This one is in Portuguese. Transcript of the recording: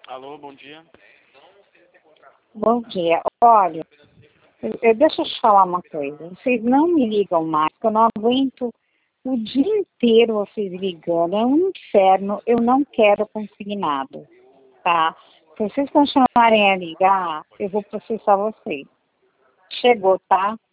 Alô, bom dia. Bom dia. Olha, deixa eu te falar uma coisa. Vocês não me ligam mais, porque eu não aguento o dia inteiro vocês ligando. É um inferno. Eu não quero consignado, tá? Se vocês continuarem a ligar, eu vou processar vocês. Chegou, tá?